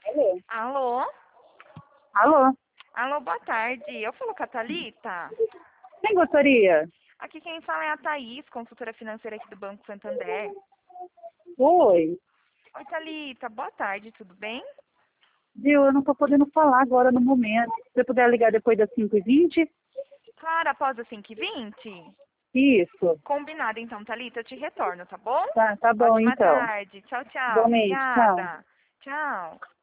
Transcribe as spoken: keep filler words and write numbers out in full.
Alô? Alô? Alô? Alô, boa tarde. Eu falo com a Thalita. Quem gostaria? Aqui quem fala é a Thaís, consultora financeira aqui do Banco Santander. Oi. Oi, Thalita. Boa tarde, tudo bem? Viu, eu não tô podendo falar agora no momento. Se você puder ligar depois das cinco e vinte? Claro, após as cinco e vinte? Isso. Combinado, então, Thalita. Eu te retorno, tá bom? Tá, tá bom Ótima então. tarde. Tchau, tchau. Igualmente, tchau. Obrigada. Tchau.